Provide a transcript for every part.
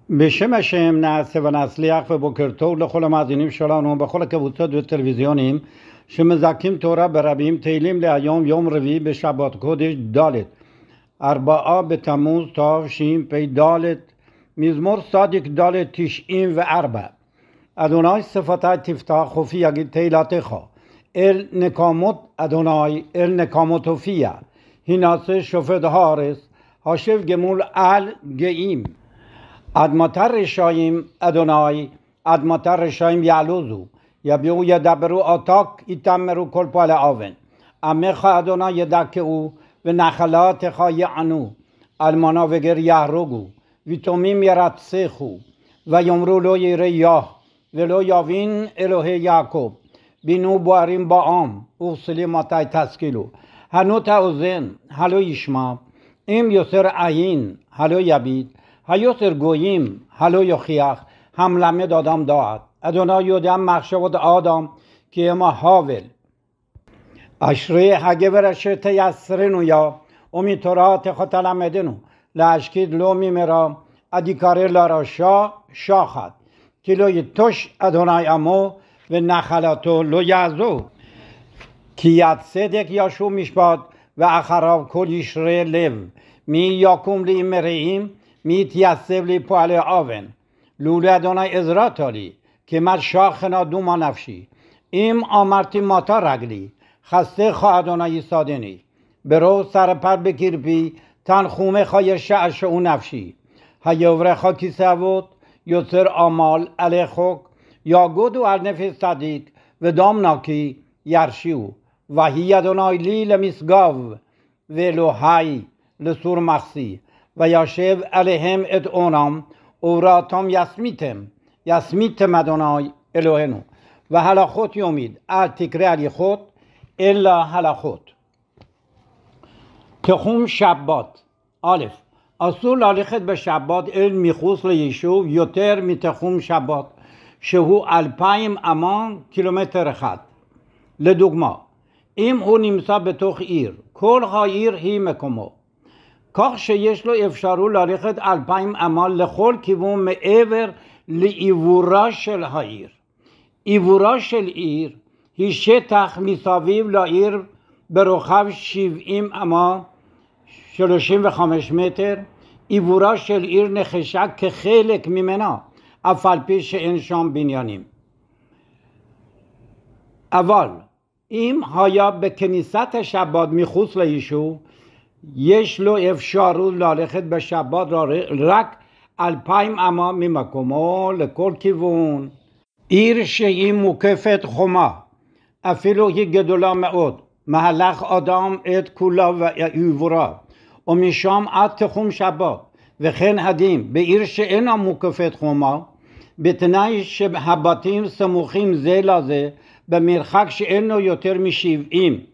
בשם השם נעשה ונצליח ובוקר טוב לכל המאזינים שלנו בכל הקבוצות וטלוויזיונים שמזכים תורה ברבים. תהילים להיום יום רביעי בשבת קודש ד' 4 בתמוז תשפ"ד, מזמור צדיק ד' 94. אדוני שפתי תפתח חופי יגיד תהילתך, אל נקמות אדוני אל נקמות הופיע, הנעשה שופט הארץ, השב גמול על גאים. עד מתי רשעים אדוני, עד מתי רשעים יעלוזו, יביאו ידברו עתק יתמרו כל פועלי אוון. עמך אדוני ידכאו ונחלתך יענו, אלמנה וגר יהרגו, ויתומים ירצחו, ויאמרו לא ירא יה ולא יבין אלוהי יעקב. בינו בוערים בעם וכסילים מתי תשכילו. הנו תאזן הלא ישמע, אם יוסר עין הלא יביט, היוסר גויים הלא יוכיח, המלמד אדם דעת. אדוני יודע מחשבות האדם כי המה הבל. אשרי הגבר אשר תייסרנו יה ומתורתך תלמדנו, להשקיד לא ממרא עד יקרא לרשע שחט, כי לא יטוש אדוני עמו ונחלתו לא יעזוב. כי יד צדק ישוב משפט ואחריו כל ישרי לב. מי יקום לי מרעים, מי יתייצב לי פועלי אוון. לולא אדוני עזרת לי, כמעט שכנה דומה נפשי. אם אמרתי מתי רגלי, חסדך אדוני יסעדני. ברוב סרפד בקרבי, תנחומך ישעשעו נפשי. היברך כיסא אבות, יוצר עמל עלי חוק, יגודו על נפש צדיק, ודום נקי ירשיעו. והי אדוני לי למשגב, ואלוהי לסור מחסי. וישב עליהם את עונם, וראתם יסמיתם אדוני אלוהינו. והלכות יומיד, אל תקרא הליכות, אלא הלכות. תחום שבת. א', אסור ללכת בשבת אל מחוץ ליישוב יותר מתחום שבת, שהוא 2,000 אמה קילומטר אחד. לדוגמה, אם הוא נמצא בתוך עיר, כל העיר היא מקומו, כך שיש לו אפשרות ללכת 2,000 אמה לכל כיוון מעבר לעיבורה של העיר. עיבורה של עיר היא שטח מסביב לעיר ברוחב 70 אמה 35 מטר. עיבורה של עיר נחשה כחלק ממנה, אף על פי שאין שם בניינים. אבל אם היה בכניסת השבת מחוץ ליישוב, יש לו אפשרות ללכת בשבת רק 2,000 אמה ממקומו לכל כיוון. עיר שהיא מוקפת חומה, אפילו היא גדולה מאוד, מהלך אדם את כולה ועיבורה, ומשם עד תחום שבת. וכן הדין בעיר שאינה מוקפת חומה, בתנאי שהבתים סמוכים זה לזה במרחק שאינו יותר מ70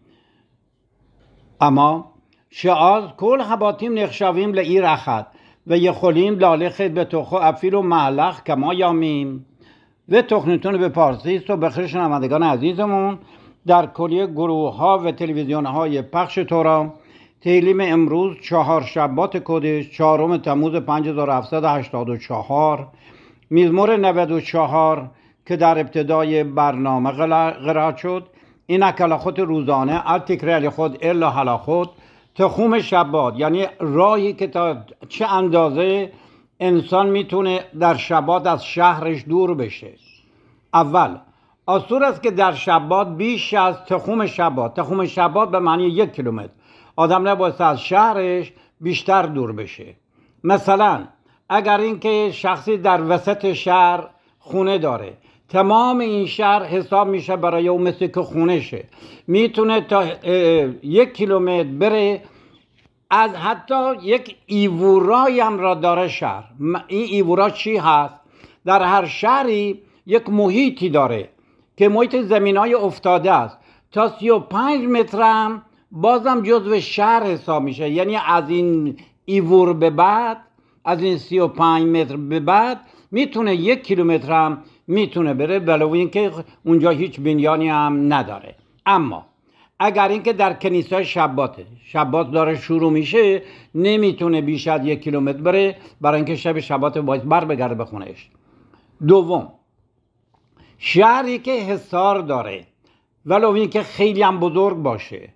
אמה, שאז כל הבתים נחשבים לעיר אחת ויכולים ללכת בתוכו אפילו מהלך כמה ימים. ותוכניתون בפרסיست و بخیر شنوندگان عزیزمون در کلیه گروه ها و تلویزیون های پخش تورا، تهیلیم امروز چهارشنبه کدش 4 تموز 5784، مزمور 94 که در ابتدای برنامه قرائت شد. این هلاخوت روزانه التکرار خود الا هلاخوت تخوم شبات، یعنی راهی که تا چه اندازه انسان میتونه در شبات از شهرش دور بشه. اول، اصول است که در شبات بیش از تخوم شبات به معنی 1 کیلومتر آدم نباید از شهرش بیشتر دور بشه. مثلا اگر اینکه شخصی در وسط شهر خونه داره، تمام این شهر حساب میشه برای اون مثل که خونه شه، میتونه تا 1 کیلومتر بره. از حتی یک ایورایی هم را داره شهر. این ایورا چی هست؟ در هر شهری یک محیطی داره که محیط زمینای افتاده است. تا 35 متر هم بازم جزو شهر حساب میشه. یعنی از این ایور به بعد، از این 35 متر به بعد میتونه 1 کیلومتر هم میتونه بره، ولو اینکه اونجا هیچ بنیانی هم نداره. اما اگر اینکه در کنیسه شبات داره شروع میشه، نمیتونه بیش از 1 کیلومتر بره، برای اینکه شبات باید بر بگرده به خونهش. دوم، شهری که حصار داره ولو اینکه خیلی هم بزرگ باشه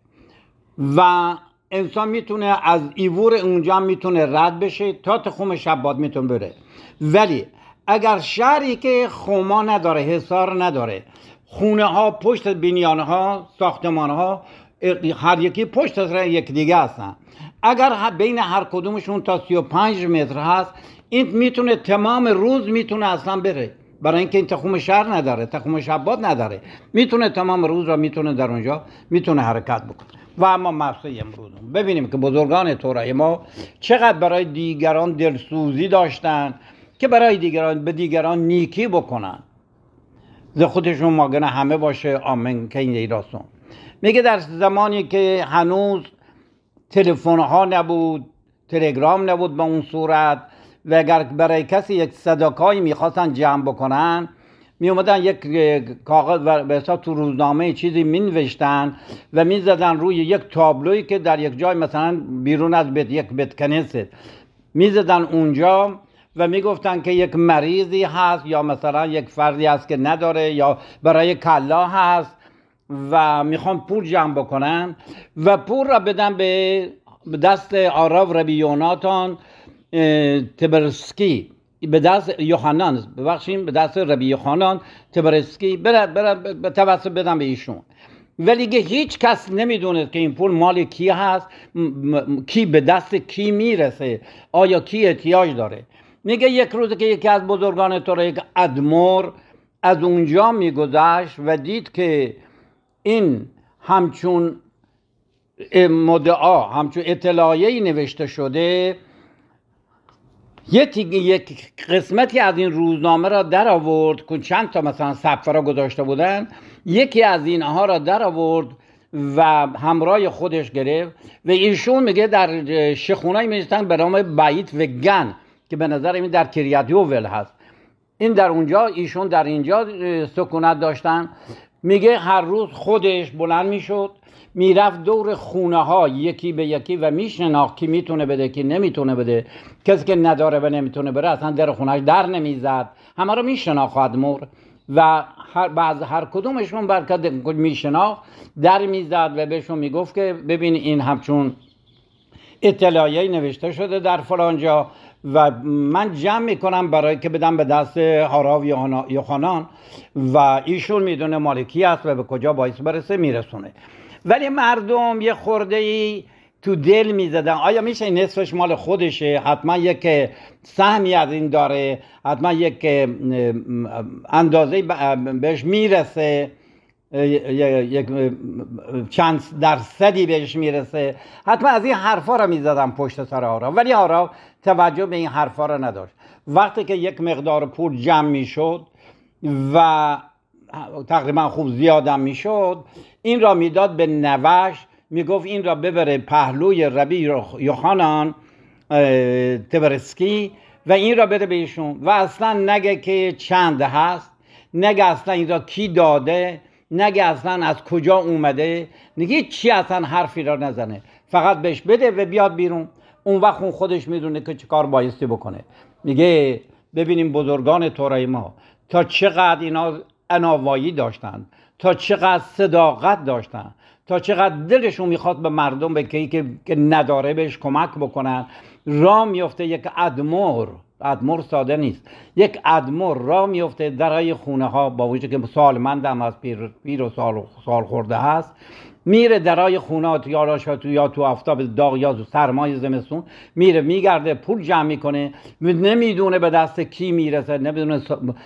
و انسان میتونه از ایوور اونجا میتونه رد بشه تا تخم شبات میتونه بره، ولی اگر شهری که خما نداره، حصار نداره، خونه ها پشت بنیانه ها، ساختمان ها هر یکی پشت سر یک دیگه هستن، اگر بین هر کدومشون تا 35 متر هست، این میتونه تمام روز میتونه اصلا بره، برای اینکه این تخم شهر نداره، تخم شبات نداره، میتونه تمام روز را میتونه در اونجا میتونه حرکت بکنه. و اما مرسه امروز ببینیم که بزرگان تورای ما چقدر برای دیگران دلسوزی داشتن که برای دیگران به دیگران نیکی بکنن. ز خودشون ماگنه همه باشه. آمین. که این ایراسون میگه در زمانی که هنوز تلفن ها نبود، تلگرام نبود به اون صورت، و اگر برای کسی یک صداقایی میخواستن جمع بکنن، می اومدن یک کاغذ و به حساب تو روزنامه چیزی می نوشتن و می زدن روی یک تابلویی که در یک جای مثلا بیرون از بیت، یک بیت کنیسه می زدن اونجا و می گفتن که یک مریضی هست یا مثلا یک فردی هست که نداره یا برای کلا هست و میخوان پول جمع بکنن و پول را بدن به دست آراو ربی یوناتان تبرسکی، به دست یوحنان، ببخشید به دست ربی یوحنان تبرسکی به توسط بدن به ایشون. ولی که هیچ کس نمیدونه که این پول مال کی هست، کی به دست کی میرسه، آیا کی احتیاج داره. میگه یک روز که یکی از بزرگان تورا، یک ادمور، از اونجا میگذشت و دید که این همچون مدعا، همچون اطلاعیه‌ای نوشته شده، یک قسمتی از این روزنامه را در آورد که چند تا مثلا صفحه را گذاشته بودن، یکی از اینها را در آورد و همراه خودش گرفت و ایشون میگه در شخونه‌ای می‌نویسن به نام بیت و گن که به نظر این در کریت یوول هست، این در اونجا، ایشون در اینجا سکونت داشتن. میگه هر روز خودش بلند میشد، میرفت دور خونه ها یکی به یکی و میشناخت کی میتونه بده کی نمیتونه بده. کسی که نداره و نمیتونه بره اصلا در خونهش در نمیزد، همه رو میشناخت ادمور و هر کدومشون برکت میشناخت در میزد و بهشون میگفت که ببین این همچون اطلاعیه‌ای نوشته شده در فلان جا و من جمع میکنم برای که بدم به دست هاراو یوحنان و ایشون میدونه مالکی است و به کجا باید برسه میرسونه. ولی مردم یه خرده‌ای تو دل میزدن آیا میشه نصفش مال خودشه، حتما یک سهمی از این داره، حتما یک اندازه بهش میرسه، یک چند درصدی بهش میرسه، حتما از این حرفا را میزدن پشت سر آراو. ولی آراو توجه به این حرفا را نداشت. وقتی که یک مقدار پول جمع میشد و تقریبا خوب زیادم میشد، این را میداد به نوش، میگفت این را ببره پهلوی ربی یوحنان تبرسکی و این را بده بهشون و اصلا نگه که چند هست، نگه اصلا این را کی داده، نگه اصلا از کجا اومده، نگه چی اصلا حرفی را نزنه، فقط بهش بده و بیاد بیرون. اون وقت اون خودش میدونه که چه کار بایستی بکنه. میگه ببینیم بزرگان تورای ما تا چقدر اینا عناوایی داشتن، تا چقدر صداقت داشتن، تا چقدر دلشون میخواد به مردم به که نداره بهش کمک بکنن. راه میفته یک ادمور ساده نیست، یک ادمور راه میفته درای خونه ها، با وجود که سالمند هم از پیر و سال خورده هست، میره درای خونه ها یا تو آفتاب داغ یا تو سرمای زمستون، میره میگرده پول جمع میکنه، نمیدونه به دست کی میرسه، نمیدونه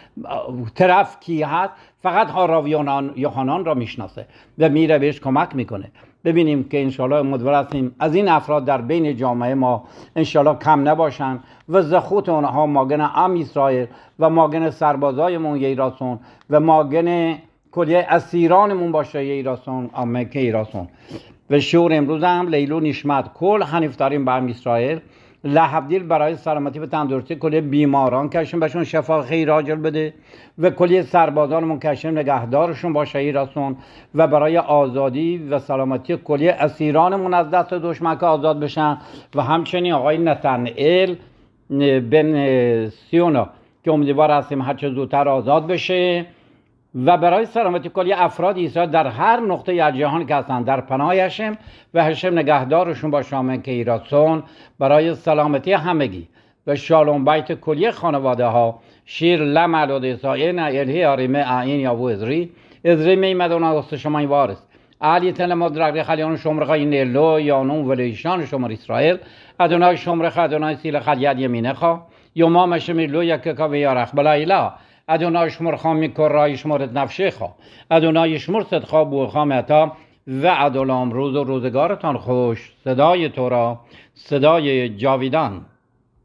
طرف کی هست، فقط هاراو یوحنان را میشناسه و میره بهش کمک میکنه. ببینیم که انشالله امیدوار هستیم از این افراد در بین جامعه ما انشالله کم نباشن و زخوت اونها ماگن ام اسرائیل و ماگن سربازایمون ییراسون و ماگن کلیه اسیرانمون باشه ییراسون. آمین که ییراسون. و شور امروز هم لیلو نشمت کل هنفترین به ام اسرائیل لحبدیل برای سلامتی و تندرستی کلیه بیماران کشیم بهشون شفا خیر عاجل بده و کلیه سربازانمون کشیم نگهدارشون باشه ایراسون و برای آزادی و سلامتی کلیه اسیرانمون از دست دشمن که آزاد بشن و همچنین آقای نتنئیل بن سیونا که امیدوار هستیم هرچه زودتر آزاد بشه و برای سلامتی کلیه افراد اسرائیل در هر نقطه از جهان که هستن در پناه هشم و هشم نگهدارشون با شامن که ایراسون برای سلامتی همگی و شالوم بیت کلیه خانواده ها شیر لمل و دیسائن الهی آریمه این یا و ازری میمدون از شما این وارث علی تل مدرق خلیان شمرخای نیلو یانون ولیشان شمر اسرائیل ادونای شمرخ ادونای سیل خلیاد یمینه خوا یوما شمیر لو یک که یارخ بلایلا ادونای شمر خامی کرای شمرت نفشه خوا ادونای شمر صدخا بو خامتا و عدالام روز و روزگارتان خوش صدای تو را صدای جاویدان